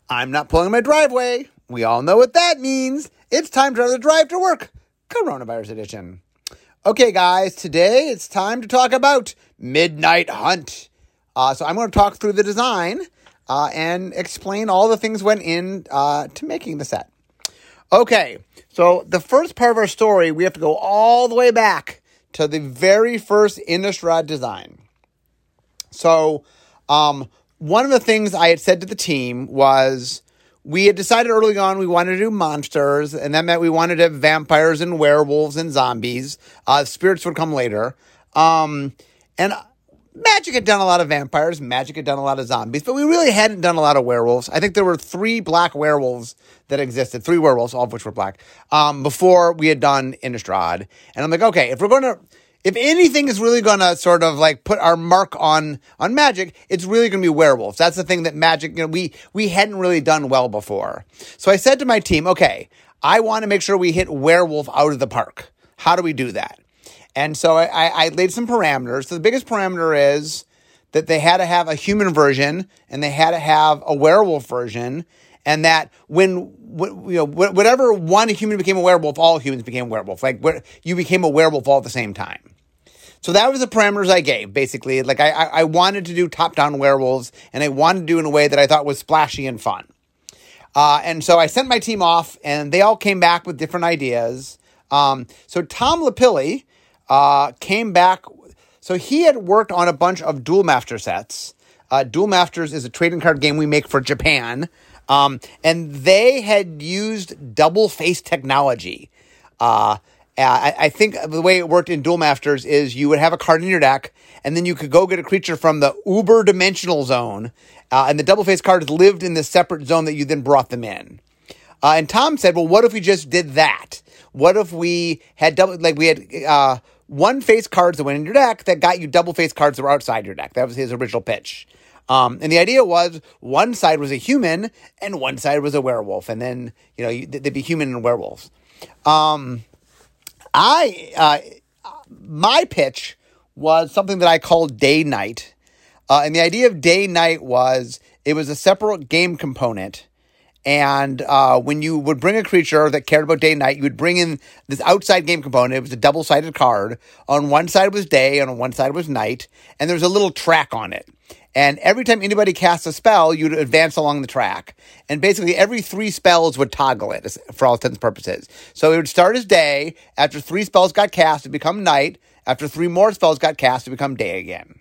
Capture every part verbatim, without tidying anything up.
I'm not pulling my driveway. We all know what that means. It's time to the drive to work, coronavirus edition. Okay, guys, today it's time to talk about Midnight Hunt. Uh, so I'm going to talk through the design uh, and explain all the things went in uh, to making the set. Okay, so the first part of our story, we have to go all the way back to the very first Innistrad design. So, um... one of the things I had said to the team was we had decided early on we wanted to do monsters, and that meant we wanted to have vampires and werewolves and zombies. Uh, spirits would come later. Um, and Magic had done a lot of vampires. Magic had done a lot of zombies, but we really hadn't done a lot of werewolves. I think there were three black werewolves that existed, three werewolves, all of which were black, um, before we had done Innistrad. And I'm like, okay, if we're going to... If anything is really going to sort of like put our mark on, on Magic, it's really going to be werewolves. That's the thing that Magic, you know, we, we hadn't really done well before. So I said to my team, okay, I want to make sure we hit werewolf out of the park. How do we do that? And so I, I, I laid some parameters. So the biggest parameter is that they had to have a human version and they had to have a werewolf version. And that when, you know, whatever one human became a werewolf, all humans became a werewolf. Like you became a werewolf all at the same time. So that was the parameters I gave, basically. Like I, I wanted to do top-down werewolves, and I wanted to do it in a way that I thought was splashy and fun. Uh, and so I sent my team off, and they all came back with different ideas. Um, so Tom Lapilli uh, came back. So he had worked on a bunch of Duel Master sets. Uh, Duel Masters is a trading card game we make for Japan. Um, and they had used double face technology. Uh, I, I think the way it worked in Duel Masters is you would have a card in your deck, and then you could go get a creature from the uber dimensional zone, uh, and the double face cards lived in this separate zone that you then brought them in. Uh, and Tom said, well, what if we just did that? What if we had double, like we had uh, one face cards that went in your deck that got you double face cards that were outside your deck? That was his original pitch. Um, and the idea was one side was a human and one side was a werewolf. And then, you know, you, they'd be human and werewolves. Um, I, uh, my pitch was something that I called Day Night. Uh, and the idea of Day Night was it was a separate game component. And uh, when you would bring a creature that cared about Day Night, you would bring in this outside game component. It was a double-sided card. On one side was day and on one side was night. And there was a little track on it. And every time anybody casts a spell, you'd advance along the track. And basically every three spells would toggle it for all intents and purposes. So it would start as day. After three spells got cast, it would become night. After three more spells got cast, it would become day again.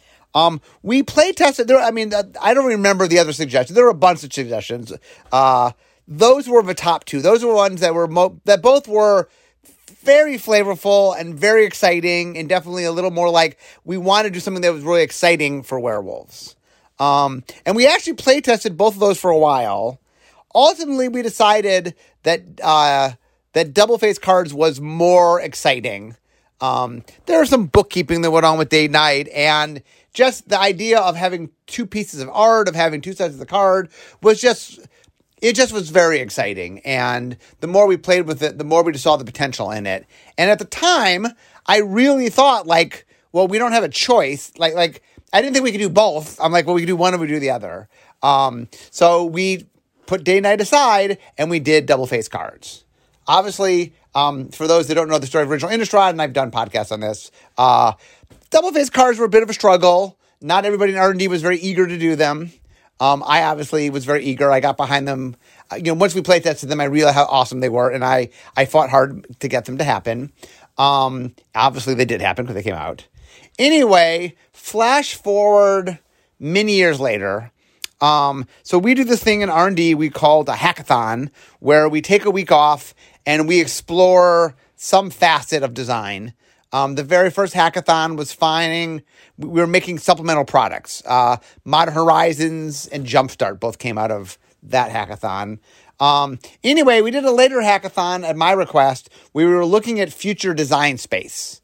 Um, we play tested there. I mean, I don't remember the other suggestions. There were a bunch of suggestions. Uh, those were the top two. Those were ones that were mo- that both were very flavorful and very exciting, and definitely a little more like we want to do something that was really exciting for werewolves. Um, and we actually play tested both of those for a while. Ultimately, we decided that uh, that double face cards was more exciting. Um, there was some bookkeeping that went on with Day Night, and just the idea of having two pieces of art, of having two sides of the card, was just, it just was very exciting. And the more we played with it, the more we just saw the potential in it. And at the time, I really thought, like, well, we don't have a choice. Like, like I didn't think we could do both. I'm like, well, we could do one or we could do the other. Um, so we put Day Night aside, and we did double face cards. Obviously, um, for those that don't know the story of original Innistrad, and I've done podcasts on this, uh, double face cards were a bit of a struggle. Not everybody in R and D was very eager to do them. Um, I obviously was very eager. I got behind them. Uh, you know, once we play tested them, I realized how awesome they were, and I, I fought hard to get them to happen. Um, obviously, they did happen because they came out. Anyway, flash forward many years later. Um, so we do this thing in R and D we called a hackathon, where we take a week off and we explore some facet of design. Um, the very first hackathon was finding, we were making supplemental products. Uh, Modern Horizons and Jumpstart both came out of that hackathon. Um, anyway, we did a later hackathon at my request. We were looking at future design space.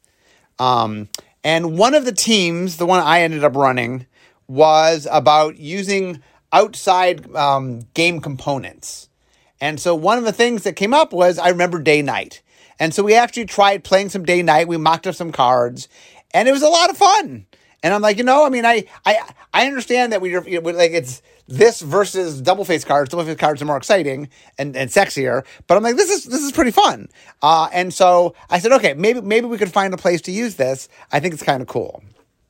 Um, and one of the teams, the one I ended up running, was about using outside um, game components. And so one of the things that came up was, I remember Day Night. And so we actually tried playing some Day Night. We mocked up some cards, and it was a lot of fun. And I'm like, you know, I mean, I I, I understand that we, you know, like it's this versus double face cards. Double face cards are more exciting and, and sexier. But I'm like, this is this is pretty fun. Uh, and so I said, okay, maybe maybe we could find a place to use this. I think it's kind of cool.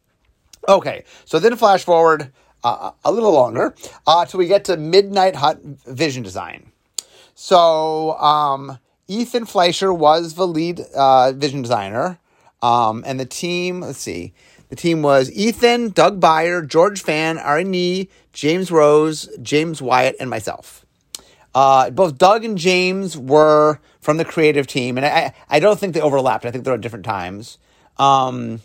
Okay, so then flash forward uh, a little longer uh, till we get to Midnight Hunt vision design. So um, Ethan Fleischer was the lead uh, vision designer, um, and the team. Let's see. The team was Ethan, Doug Beyer, George Fan, Ari Nee, James Rose, James Wyatt, and myself. Uh, both Doug and James were from the creative team, and I, I don't think they overlapped. I think they're at different times. Um,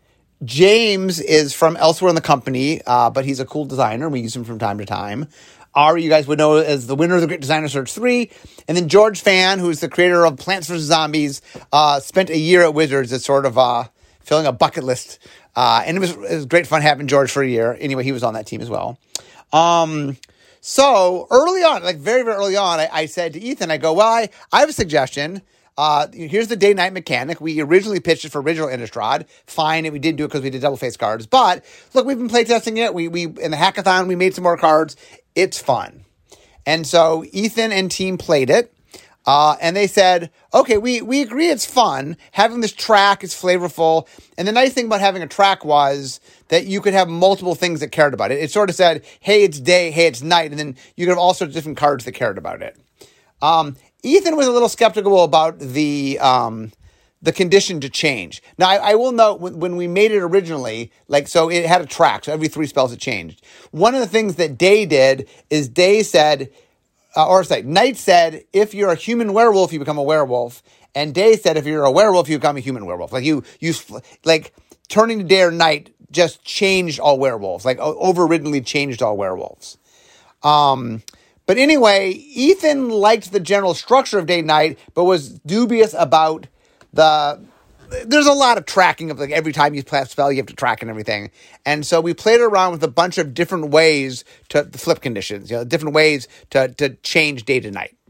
James is from elsewhere in the company, uh, but he's a cool designer. We use him from time to time. Ari, you guys would know as the winner of the Great Designer Search three. And then George Fan, who's the creator of Plants versus. Zombies, uh, spent a year at Wizards as sort of uh, filling a bucket list. Uh, and it was, it was great fun having George for a year. Anyway, he was on that team as well. Um, so early on, like very, very early on, I, I said to Ethan, I go, well, I, I have a suggestion. Uh, here's the day-night mechanic. We originally pitched it for original Innistrad. Fine, and we didn't do it because we did double-face cards. But look, we've been playtesting it. We we in the hackathon, we made some more cards. It's fun. And so Ethan and team played it. Uh, and they said, okay, we, we agree it's fun. Having this track is flavorful. And the nice thing about having a track was that you could have multiple things that cared about it. It sort of said, hey, it's day, hey, it's night. And then you could have all sorts of different cards that cared about it. Um, Ethan was a little skeptical about the um, the condition to change. Now, I, I will note, when, when we made it originally, like, so it had a track. So every three spells it changed. One of the things that Day did is Day said... Uh, or sorry, Night said, if you're a human werewolf, you become a werewolf. And Day said, if you're a werewolf, you become a human werewolf. Like you, you, like turning to Day or Night just changed all werewolves. Like overriddenly changed all werewolves. Um, but anyway, Ethan liked the general structure of Day Night, but was dubious about the. There's a lot of tracking of like every time you play a spell, you have to track and everything. And so we played around with a bunch of different ways to flip conditions, you know, different ways to, to change day to night.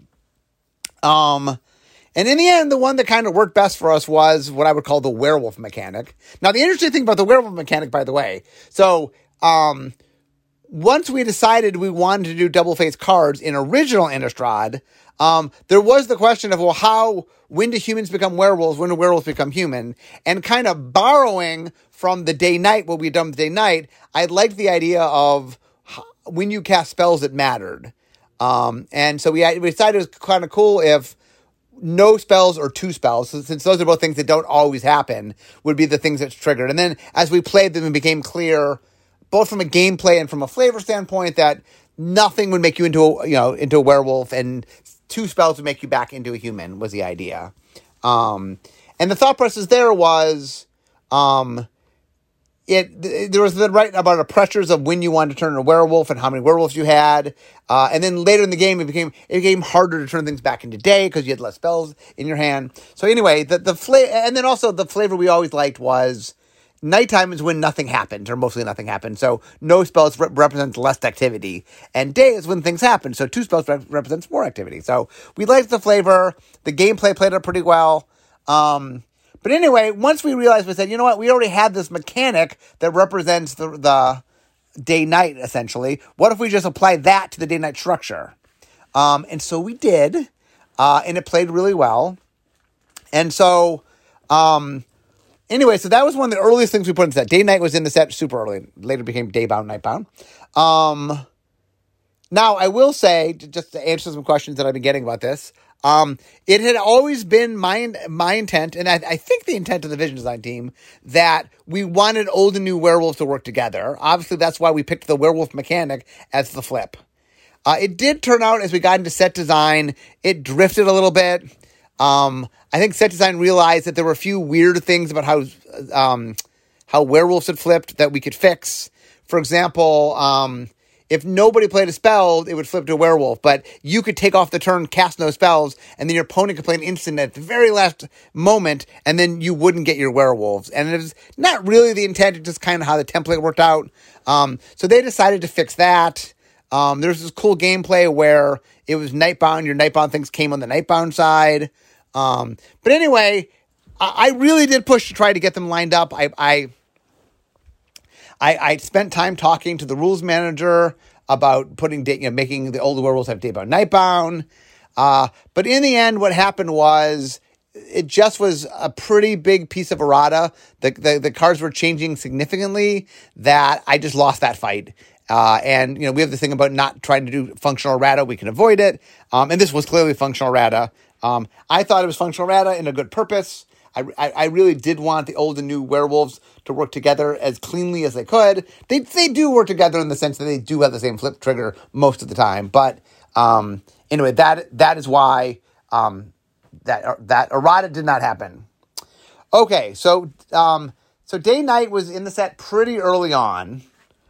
Um, and in the end, the one that kind of worked best for us was what I would call the werewolf mechanic. Now, the interesting thing about the werewolf mechanic, by the way, so, um, once we decided we wanted to do double face cards in original Innistrad, um, there was the question of, well, how, when do humans become werewolves? When do werewolves become human? And kind of borrowing from the day-night, what we'd done with day-night, I liked the idea of when you cast spells, it mattered. Um, and so we, we decided it was kind of cool if no spells or two spells, since those are both things that don't always happen, would be the things that's triggered. And then as we played them, it became clear, both from a gameplay and from a flavor standpoint, that nothing would make you into a, you know, into a werewolf, and two spells would make you back into a human, was the idea. Um, and the thought process there was, um, it, th- there was the right about the pressures of when you wanted to turn a werewolf and how many werewolves you had. Uh, and then later in the game, it became, it became harder to turn things back into day because you had less spells in your hand. So anyway, the, the flavor, and then also the flavor we always liked was, nighttime is when nothing happened, or mostly nothing happened. So no spells re- represents less activity. And day is when things happen. So two spells re- represents more activity. So we liked the flavor. The gameplay played out pretty well. Um, but anyway, once we realized, we said, you know what? We already had this mechanic that represents the, the day-night, essentially. What if we just apply that to the day-night structure? Um, and so we did. Uh, and it played really well. And so... Um, Anyway, so that was one of the earliest things we put into the set. Day Night was in the set super early. Later became Daybound, Nightbound. Um, now, I will say, just to answer some questions that I've been getting about this, um, it had always been my my intent, and I, I think the intent of the vision design team, that we wanted old and new werewolves to work together. Obviously, that's why we picked the werewolf mechanic as the flip. Uh, it did turn out, as we got into set design, it drifted a little bit. Um, I think set design realized that there were a few weird things about how, um, how werewolves had flipped that we could fix. For example, um, if nobody played a spell, it would flip to a werewolf, but you could take off the turn, cast no spells, and then your opponent could play an instant at the very last moment, and then you wouldn't get your werewolves. And it was not really the intent, it's just kind of how the template worked out. Um, so they decided to fix that. Um, there's this cool gameplay where it was Nightbound, your Nightbound things came on the Nightbound side. Um, but anyway, I, I really did push to try to get them lined up. I, I, I, I spent time talking to the rules manager, about putting, you know, making the older werewolves have Daybound Nightbound. Uh, but in the end, what happened was it just was a pretty big piece of errata. The, the, the cards were changing significantly that I just lost that fight. Uh, and, you know, we have the thing about not trying to do functional errata. We can avoid it. Um, and this was clearly functional errata. Um, I thought it was functional errata in a good purpose. I, I, I really did want the old and new werewolves to work together as cleanly as they could. They they do work together in the sense that they do have the same flip trigger most of the time. But um, anyway, that that is why um, that that errata did not happen. Okay, so um, so Day Night was in the set pretty early on.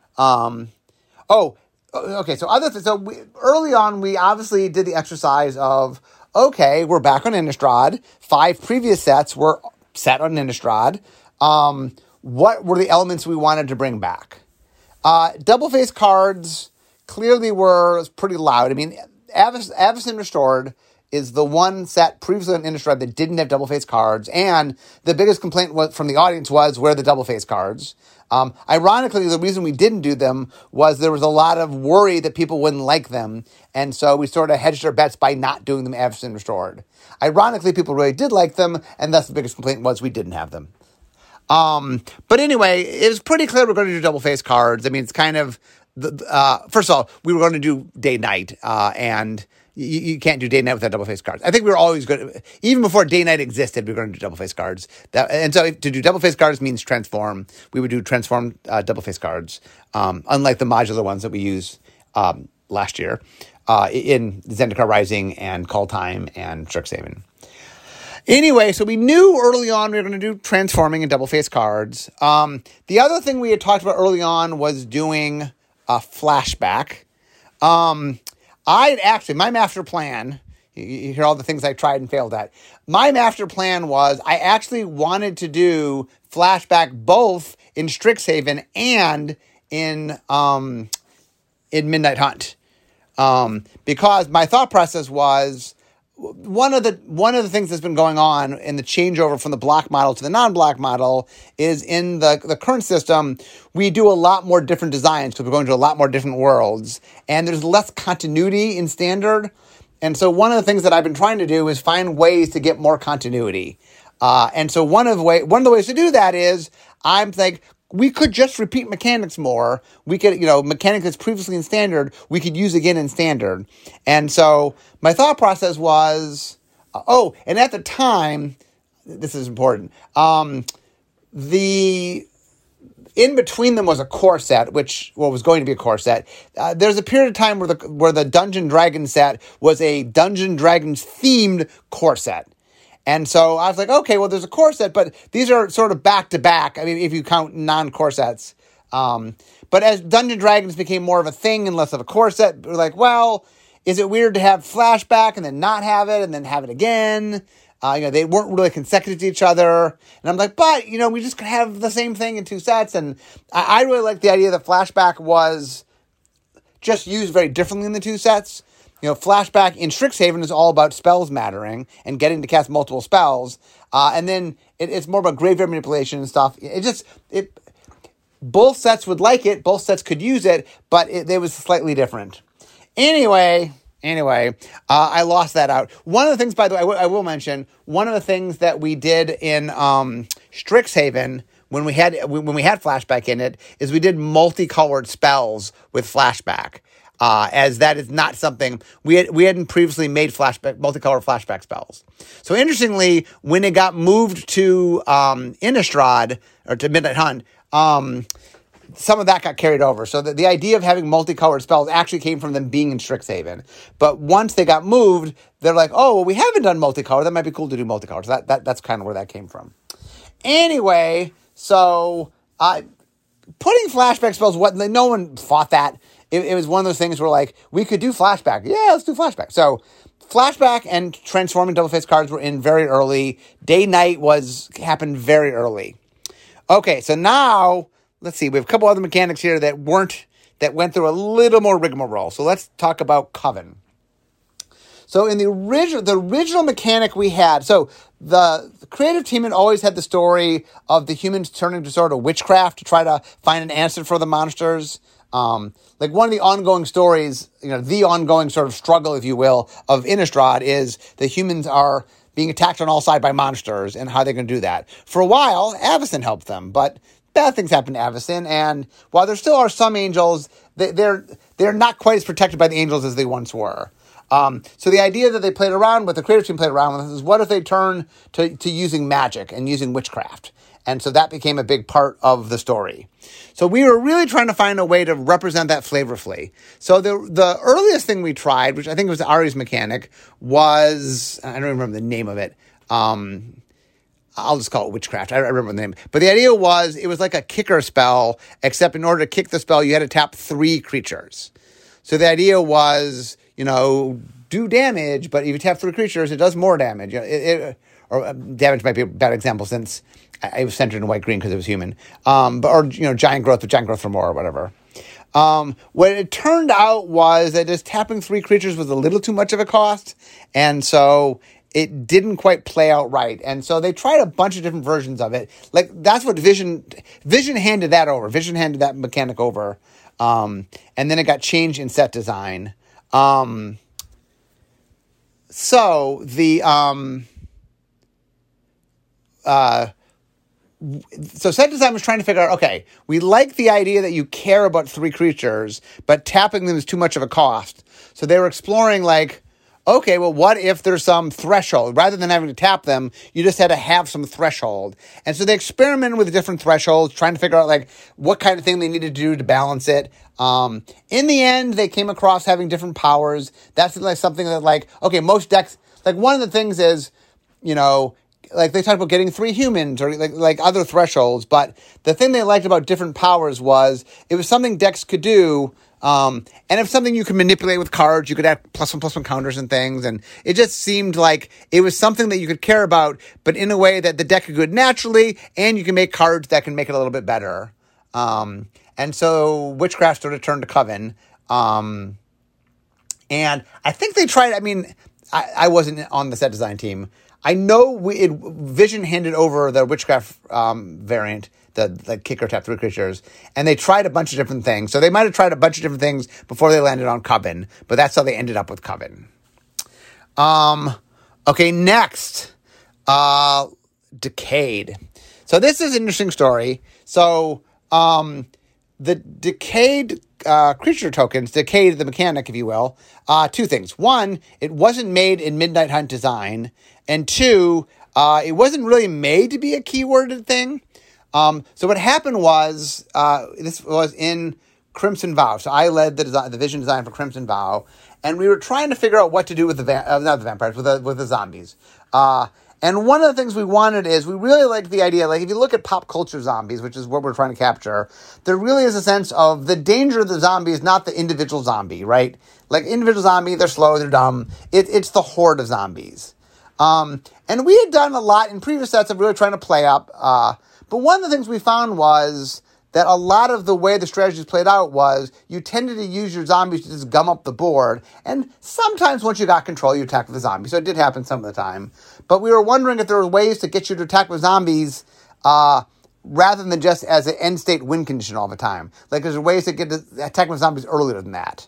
Um, oh, okay. So other th- so we, early on, we obviously did the exercise of, okay, we're back on Innistrad. Five previous sets were set on Innistrad. Um, what were the elements we wanted to bring back? Uh, double face cards clearly were pretty loud. I mean, Avacyn, Avacyn Restored is the one set previously on Innistrad that didn't have double face cards, and the biggest complaint was, from the audience was, where are the double face cards? Um, ironically, the reason we didn't do them was there was a lot of worry that people wouldn't like them, and so we sort of hedged our bets by not doing them Avacyn Restored. Ironically, people really did like them, and thus the biggest complaint was we didn't have them. Um, but anyway, it was pretty clear we're going to do double face cards. I mean, it's kind of, the, uh, first of all, we were going to do Day Night, uh, and you, you can't do Day Night without double face cards. I think we were always going to, even before Day Night existed, we were going to do double face cards. That, and so to do double face cards means transform. We would do transform uh, double face cards, um, unlike the modular ones that we used um, last year uh, in Zendikar Rising and Call Time and Strixhaven. Anyway, so we knew early on we were going to do transforming and double face cards. Um, the other thing we had talked about early on was doing a flashback. Um, I actually, my master plan, you, you hear all the things I tried and failed at. My master plan was I actually wanted to do flashback both in Strixhaven and in um, in Midnight Hunt. Um, because my thought process was, One of the one of the things that's been going on in the changeover from the block model to the non-block model is in the, the current system, we do a lot more different designs because we're going to a lot more different worlds, and there's less continuity in Standard. And so one of the things that I've been trying to do is find ways to get more continuity. Uh, and so one of the way one of the ways to do that is I'm like, we could just repeat mechanics more. We could, you know, mechanics that's previously in Standard, we could use again in Standard. And so my thought process was, uh, oh, and at the time, this is important, um, the, in between them was a core set, which, well, was going to be a core set. Uh, there's a period of time where the, where the Dungeon Dragon set was a Dungeon Dragons themed core set. And so I was like, okay, well, there's a core set, but these are sort of back-to-back, I mean, if you count non-core sets. Um, but as Dungeon Dragons became more of a thing and less of a core set, we're like, well, is it weird to have flashback and then not have it and then have it again? Uh, you know, they weren't really consecutive to each other. And I'm like, but, you know, we just could have the same thing in two sets. And I, I really like the idea that flashback was just used very differently in the two sets. You know, flashback in Strixhaven is all about spells mattering and getting to cast multiple spells. Uh, and then it, it's more about graveyard manipulation and stuff. It just, it, both sets would like it. Both sets could use it, but it, it was slightly different. Anyway, anyway, uh, I lost that out. One of the things, by the way, I, w- I will mention, one of the things that we did in um, Strixhaven when we had, when we had flashback in it is we did multicolored spells with flashback. Uh, as that is not something we had, we hadn't previously made flashback, multicolor flashback spells. So interestingly, when it got moved to, um, Innistrad or to Midnight Hunt, um, some of that got carried over. So the, the idea of having multicolored spells actually came from them being in Strixhaven. But once they got moved, they're like, oh, well, we haven't done multicolor. That might be cool to do multicolor. So that, that, that's kind of where that came from. Anyway, so, uh, putting flashback spells, what, no one fought that. It, it was one of those things where, like, we could do flashback. Yeah, let's do flashback. So, flashback and transforming double face cards were in very early. Day Night was happened very early. Okay, so now, let's see. We have a couple other mechanics here that weren't, that went through a little more rigmarole. So, let's talk about Coven. So, in the original, the original mechanic we had, so the, the creative team had always had the story of the humans turning to sort of witchcraft to try to find an answer for the monsters. Um, like one of the ongoing stories, you know, the ongoing sort of struggle, if you will, of Innistrad is the humans are being attacked on all sides by monsters and how they're going to do that. For a while, Avacyn helped them, but bad things happen to Avacyn, and while there still are some angels, they, they're they're not quite as protected by the angels as they once were. Um, so the idea that they played around with, the creative team played around with, is what if they turn to, to using magic and using witchcraft? And so that became a big part of the story. So we were really trying to find a way to represent that flavorfully. So the the earliest thing we tried, which I think was Ari's mechanic, was, I don't remember the name of it. Um, I'll just call it witchcraft. I don't remember the name. But the idea was, it was like a kicker spell, except in order to kick the spell, you had to tap three creatures. So the idea was, you know, do damage, but if you tap three creatures, it does more damage. It, it, or uh, damage might be a bad example since I was centered in white-green because it was human. Um, but, or, you know, giant growth, but giant growth for more or whatever. Um, what it turned out was that just tapping three creatures was a little too much of a cost. And so it didn't quite play out right. And so they tried a bunch of different versions of it. Like, that's what Vision, Vision handed that over. Vision handed that mechanic over. Um, and then it got changed in set design. Um, so the, um, uh, So set design was trying to figure out, okay, we like the idea that you care about three creatures, but tapping them is too much of a cost. So they were exploring like, okay, well, what if there's some threshold? Rather than having to tap them, you just had to have some threshold. And so they experimented with different thresholds, trying to figure out like what kind of thing they needed to do to balance it. Um, in the end, they came across having different powers. That's like something that like, okay, most decks, like one of the things is, you know, like they talked about getting three humans or like like other thresholds, but the thing they liked about different powers was it was something decks could do, um, and if something you could manipulate with cards, you could add plus one plus one counters and things, and it just seemed like it was something that you could care about, but in a way that the deck could do it naturally, and you can make cards that can make it a little bit better. Um, and so Witchcraft sort of turned to Coven, um, and I think they tried. I mean, I, I wasn't on the set design team. I know we, it, Vision handed over the Witchcraft um, variant, the, the kicker tap three creatures, and they tried a bunch of different things. So they might have tried a bunch of different things before they landed on Coven, but that's how they ended up with Coven. Um, okay, next, uh, Decayed. So this is an interesting story. So um, the Decayed uh, creature tokens, Decayed the mechanic, if you will, uh, two things. One, it wasn't made in Midnight Hunt design. And two, uh, it wasn't really made to be a keyworded thing. Um, so what happened was, uh, this was in Crimson Vow. So I led the design, the vision design for Crimson Vow, and we were trying to figure out what to do with the va- uh, not the vampires, with the with the zombies. Uh, and one of the things we wanted is we really liked the idea. Like if you look at pop culture zombies, which is what we're trying to capture, there really is a sense of the danger of the zombie is not the individual zombie, right? Like individual zombie, they're slow, they're dumb. It, it's the horde of zombies. Um, and we had done a lot in previous sets of really trying to play up. Uh, but one of the things we found was that a lot of the way the strategies played out was you tended to use your zombies to just gum up the board. And sometimes once you got control, you attacked with the zombies. So it did happen some of the time. But we were wondering if there were ways to get you to attack with zombies, uh, rather than just as an end state win condition all the time. Like there's ways to get to attack with zombies earlier than that.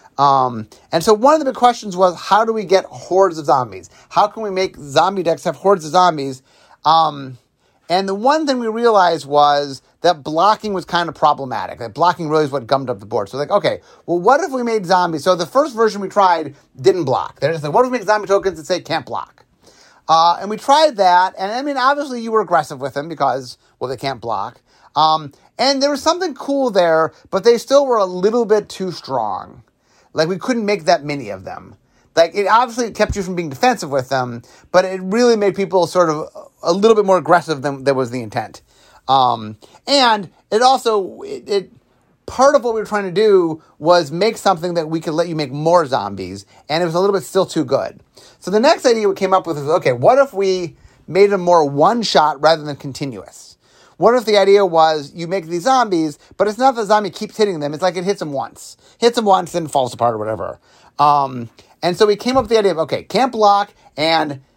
Um, and so one of the big questions was, how do we get hordes of zombies? How can we make zombie decks have hordes of zombies? Um, and the one thing we realized was that blocking was kind of problematic. That blocking really is what gummed up the board. So like, okay, well, what if we made zombies? So the first version we tried didn't block. They're just like, what if we make zombie tokens that say can't block? Uh, and we tried that. And I mean, obviously you were aggressive with them because, well, they can't block. Um, and there was something cool there, but they still were a little bit too strong. Like, we couldn't make that many of them. Like, it obviously kept you from being defensive with them, but it really made people sort of a little bit more aggressive than that was the intent. Um, and it also, it, it part of what we were trying to do was make something that we could let you make more zombies, and it was a little bit still too good. So the next idea we came up with was, okay, what if we made them more one-shot rather than continuous? What if the idea was you make these zombies, but it's not the zombie keeps hitting them. It's like it hits them once. Hits them once, then falls apart or whatever. Um, and so we came up with the idea of, okay, can't block, and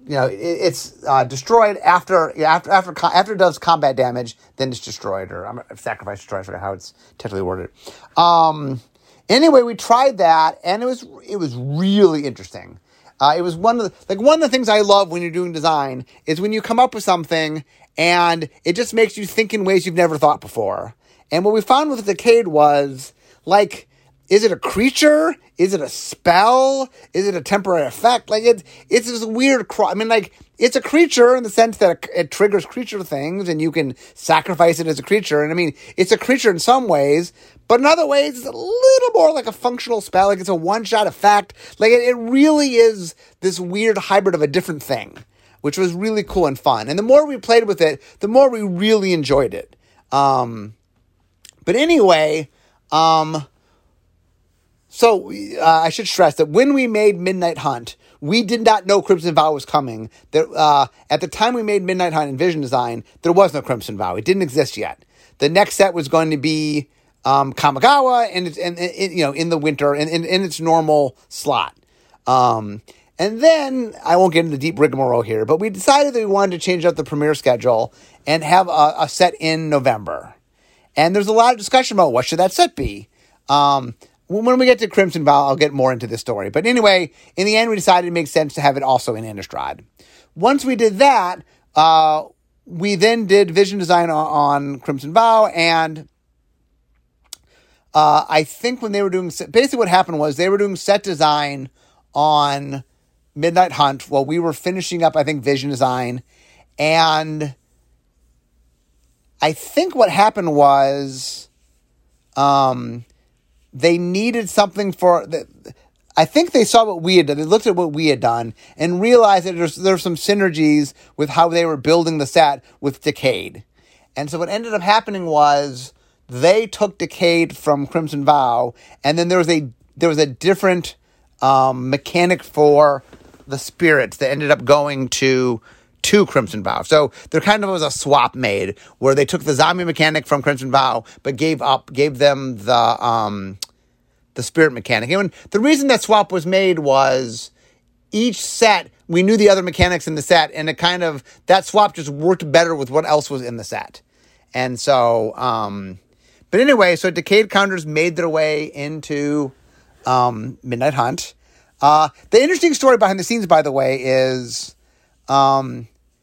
you know, it, it's uh, destroyed after after after after it does combat damage, then it's destroyed, or um, sacrifice destroyed. I forget how it's technically worded. Um, anyway, we tried that, and it was it was really interesting. Uh, it was one of the like one of the things I love when you're doing design is when you come up with something and it just makes you think in ways you've never thought before. And what we found with Decayed was like, is it a creature? Is it a spell? Is it a temporary effect? Like it's it's this weird. Cro- I mean, like it's a creature in the sense that it, it triggers creature things, and you can sacrifice it as a creature. And I mean, it's a creature in some ways, but in other ways, it's a little more like a functional spell. Like it's a one-shot effect. Like it, it really is this weird hybrid of a different thing, which was really cool and fun. And the more we played with it, the more we really enjoyed it. Um, but anyway, um. So uh, I should stress that when we made Midnight Hunt, we did not know Crimson Vow was coming. That uh, at the time we made Midnight Hunt in Vision Design, there was no Crimson Vow. It didn't exist yet. The next set was going to be um, Kamigawa, and it's and, and you know in the winter in, in, in its normal slot. Um, and then I won't get into the deep rigmarole here, but we decided that we wanted to change up the premiere schedule and have a, a set in November. And there's a lot of discussion about what should that set be. Um, When we get to Crimson Vow, I'll get more into this story. But anyway, in the end, we decided it makes sense to have it also in Innistrad. Once we did that, uh, we then did Vision Design on, on Crimson Vow. And uh, I think when they were doing... Basically what happened was they were doing set design on Midnight Hunt while we were finishing up, I think, Vision Design. And I think what happened was... Um, They needed something for... The, I think they saw what we had done. They looked at what we had done and realized that there's there's some synergies with how they were building the set with Decayed. And so what ended up happening was they took Decayed from Crimson Vow, and then there was a there was a different um, mechanic for the spirits that ended up going to to Crimson Vow. So there kind of was a swap made where they took the zombie mechanic from Crimson Vow, but gave up, gave them the, um, the spirit mechanic. And the reason that swap was made was each set, we knew the other mechanics in the set, and it kind of, that swap just worked better with what else was in the set. And so, um, but anyway, so Decayed counters made their way into, um, Midnight Hunt. Uh, the interesting story behind the scenes, by the way, is, Um,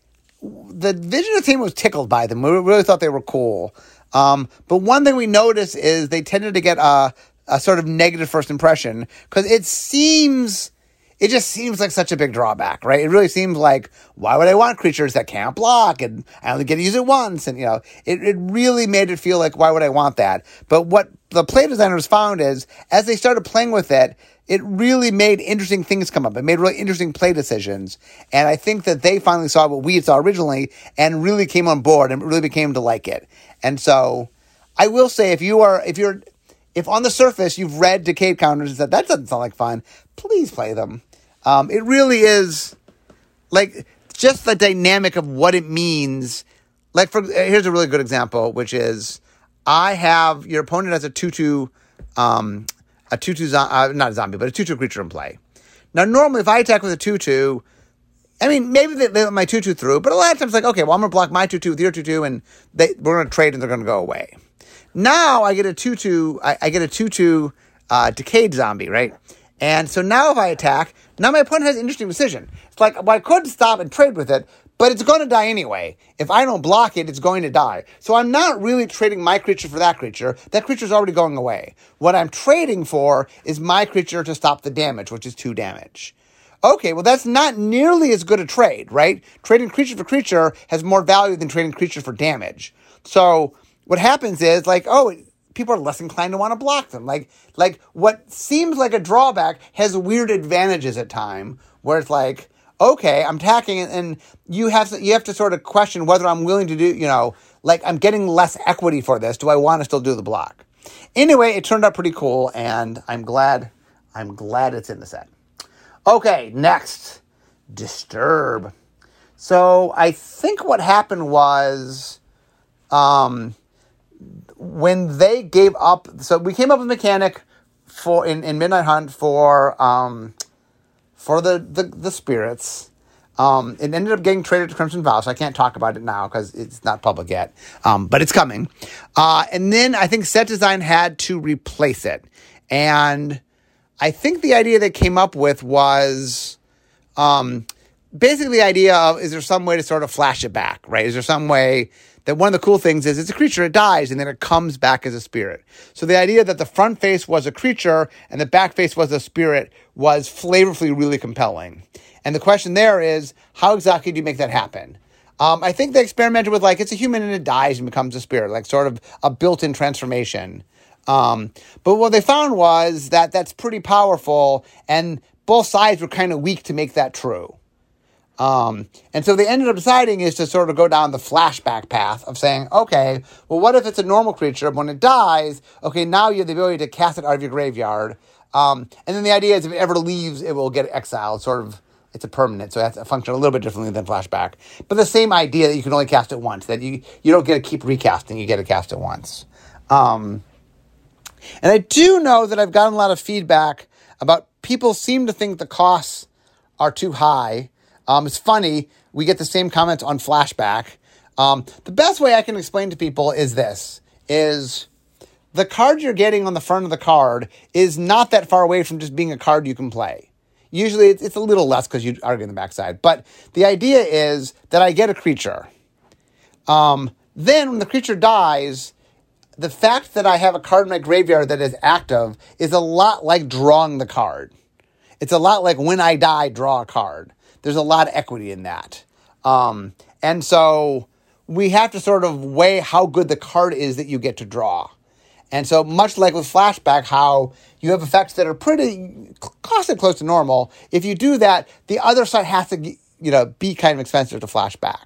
the Vision team was tickled by them. We really thought they were cool. Um, but one thing we noticed is they tended to get a, a sort of negative first impression because it seems, it just seems like such a big drawback, right? It really seems like, why would I want creatures that can't block and I only get to use it once? And, you know, it, it really made it feel like, why would I want that? But what the play designers found is as they started playing with it, it really made interesting things come up. It made really interesting play decisions. And I think that they finally saw what we saw originally and really came on board and really became to like it. And so I will say, if you are, if you're, if on the surface you've read Decayed counters and said, that doesn't sound like fun, please play them. Um, it really is like just the dynamic of what it means. Like for, here's a really good example, which is I have, your opponent has a two two, um, a two two, uh, not a zombie, but a two two creature in play. Now, normally, if I attack with a two two, I mean, maybe they, they let my two two through, but a lot of times, like, okay, well, I'm going to block my two two with your two two, and they, we're going to trade, and they're going to go away. Now, I get a two two, I, I get a two two uh, Decayed zombie, right? And so now if I attack, now my opponent has an interesting decision. It's like, well, I could stop and trade with it, but it's going to die anyway. If I don't block it, it's going to die. So I'm not really trading my creature for that creature. That creature's already going away. What I'm trading for is my creature to stop the damage, which is two damage. Okay, well, that's not nearly as good a trade, right? Trading creature for creature has more value than trading creature for damage. So what happens is, like, oh, people are less inclined to want to block them. Like, like what seems like a drawback has weird advantages at time, where it's like, okay, I'm attacking, and you have to, you have to sort of question whether I'm willing to do, you know, like I'm getting less equity for this. Do I want to still do the block? Anyway, it turned out pretty cool, and I'm glad, I'm glad it's in the set. Okay, next, Disturb. So I think what happened was, um, when they gave up, so we came up with a mechanic for in, in Midnight Hunt for um. For the, the, the spirits, Um, it ended up getting traded to Crimson Vow, so I can't talk about it now because it's not public yet, um, but it's coming. Uh, and then I think Set Design had to replace it. And I think the idea they came up with was um, basically the idea of, is there some way to sort of flash it back, right? Is there some way that one of the cool things is it's a creature, it dies, and then it comes back as a spirit. So the idea that the front face was a creature and the back face was a spirit was flavorfully really compelling. And the question there is, how exactly do you make that happen? Um, I think they experimented with, like, it's a human and it dies and becomes a spirit, like sort of a built-in transformation. Um, but what they found was that that's pretty powerful, and both sides were kind of weak to make that true. Um, and so they ended up deciding is to sort of go down the flashback path of saying, okay, well, what if it's a normal creature? When it dies, okay, now you have the ability to cast it out of your graveyard. Um, and then the idea is if it ever leaves, it will get exiled, sort of. It's a permanent, so it has to function a little bit differently than flashback. But the same idea that you can only cast it once, that you, you don't get to keep recasting, you get to cast it once. Um, and I do know that I've gotten a lot of feedback about people seem to think the costs are too high. Um, it's funny, we get the same comments on flashback. Um, the best way I can explain to people is this, is the card you're getting on the front of the card is not that far away from just being a card you can play. Usually it's, it's a little less because you are getting the backside. But the idea is that I get a creature. Um, then when the creature dies, the fact that I have a card in my graveyard that is active is a lot like drawing the card. It's a lot like when I die, draw a card. There's a lot of equity in that. Um, and so we have to sort of weigh how good the card is that you get to draw. And so much like with flashback, how you have effects that are pretty costed close to normal. If you do that, the other side has to, you know, be kind of expensive to flashback.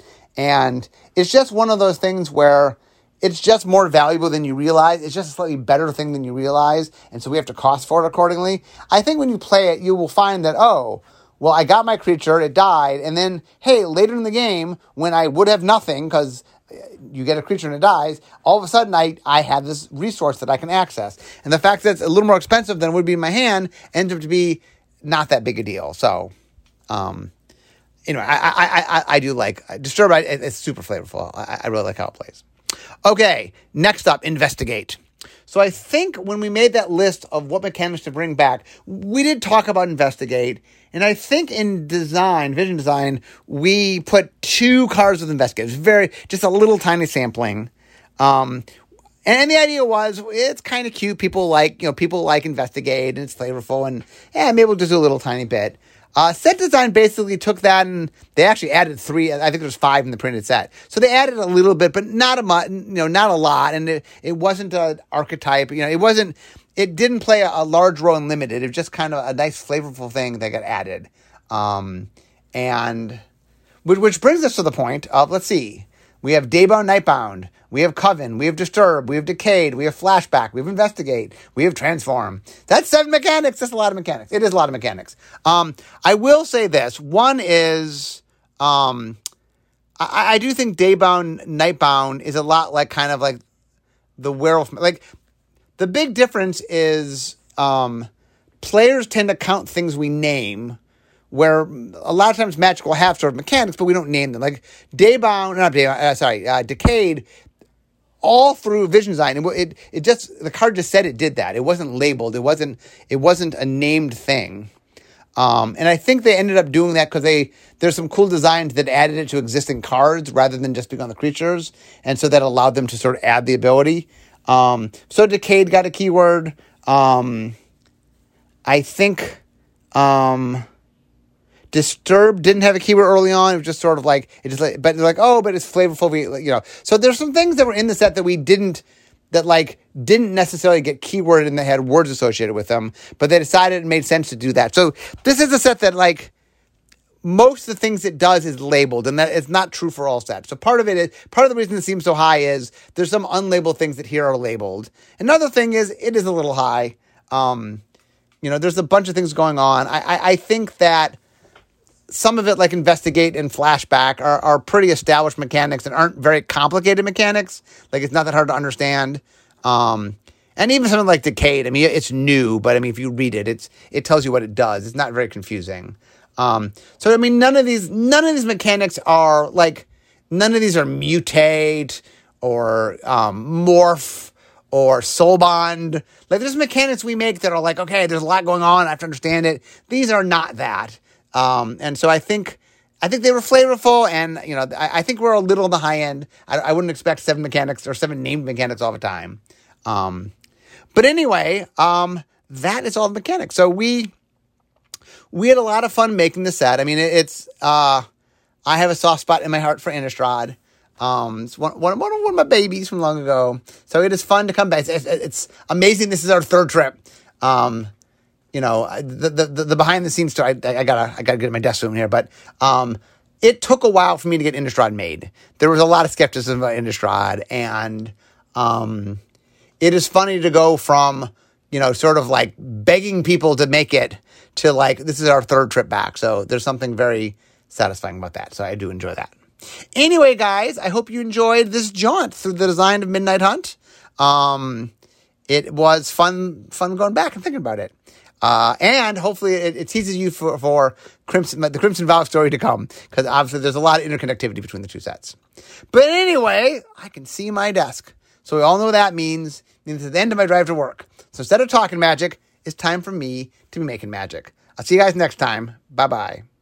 And it's just one of those things where it's just more valuable than you realize. It's just a slightly better thing than you realize. And so we have to cost for it accordingly. I think when you play it, you will find that, oh, well, I got my creature, it died. And then, hey, later in the game, when I would have nothing, because you get a creature and it dies, all of a sudden I, I have this resource that I can access. And the fact that it's a little more expensive than it would be in my hand ends up to be not that big a deal. So, um, anyway, I I I, I do like Disturb. It's super flavorful. I, I really like how it plays. Okay, next up, Investigate. So I think when we made that list of what mechanics to bring back, we did talk about Investigate. And I think in design, vision design, we put two cards with Investigate. It's very, just a little tiny sampling. Um, and the idea was, it's kind of cute. People like, you know, people like Investigate, and it's flavorful, and yeah, maybe we'll just do a little tiny bit. Uh, Set Design basically took that, and they actually added three. I think there's five in the printed set. So they added a little bit, but not a much, you know, not a lot. And it, it wasn't an archetype. You know, it wasn't, it didn't play a, a large role in Limited. It was just kind of a nice, flavorful thing that got added. Um, and which, which brings us to the point of, let's see, we have Daybound, Nightbound, we have Coven, we have Disturb, we have Decayed, we have Flashback, we have Investigate, we have Transform. That's seven mechanics. That's a lot of mechanics. It is a lot of mechanics. Um, I will say this. One is, um, I, I do think Daybound, Nightbound is a lot like kind of like the Werewolf. Like, the big difference is um, players tend to count things we name, where a lot of times Magic will have sort of mechanics, but we don't name them. Like Daybound, not Daybound, uh, sorry, uh, Decayed, all through Vision Design, it, it it just, the card just said it did that. It wasn't labeled. It wasn't it wasn't a named thing. Um, and I think they ended up doing that because they there's some cool designs that added it to existing cards rather than just being on the creatures, and so that allowed them to sort of add the ability. Um, so Decayed got a keyword. Um, I think. Um, Disturb didn't have a keyword early on. It was just sort of like, it just like, but they're like, oh, but it's flavorful, you know. So there's some things that were in the set that we didn't, that like, didn't necessarily get keyworded and they had words associated with them, but they decided it made sense to do that. So this is a set that like, most of the things it does is labeled, and that it's not true for all sets. So part of it is, part of the reason it seems so high is there's some unlabeled things that here are labeled. Another thing is it is a little high. Um, you know, there's a bunch of things going on. I, I, I think that some of it, like Investigate and Flashback, are, are pretty established mechanics and aren't very complicated mechanics. Like, it's not that hard to understand. Um, and even something like Decayed, I mean, it's new, but I mean, if you read it, it's it tells you what it does. It's not very confusing. Um, so I mean, none of these, none of these mechanics are like, none of these are mutate or um, morph or soul bond. Like there's mechanics we make that are like, okay, there's a lot going on, I have to understand it. These are not that. Um, and so I think, I think they were flavorful, and you know, I, I think we're a little on the high end. I, I wouldn't expect seven mechanics or seven named mechanics all the time. Um, but anyway, um, that is all the mechanics. So we, we had a lot of fun making the set. I mean, it, it's, uh, I have a soft spot in my heart for Innistrad. Um, it's one, one, one of my babies from long ago. So it is fun to come back. It's, it's amazing. This is our third trip. Um, you know, the, the, the behind the scenes story, I, I gotta, I gotta get my desk room here, but, um, it took a while for me to get Innistrad made. There was a lot of skepticism about Innistrad, and, um, it is funny to go from, you know, sort of like begging people to make it to like, this is our third trip back. So there's something very satisfying about that. So I do enjoy that. Anyway, guys, I hope you enjoyed this jaunt through the design of Midnight Hunt. Um, it was fun, fun going back and thinking about it. Uh, and hopefully it, it teases you for, for Crimson, the Crimson Vow story to come, because obviously there's a lot of interconnectivity between the two sets. But anyway, I can see my desk. So we all know what that means. It means it's the end of my drive to work. So instead of talking magic, it's time for me to be making magic. I'll see you guys next time. Bye-bye.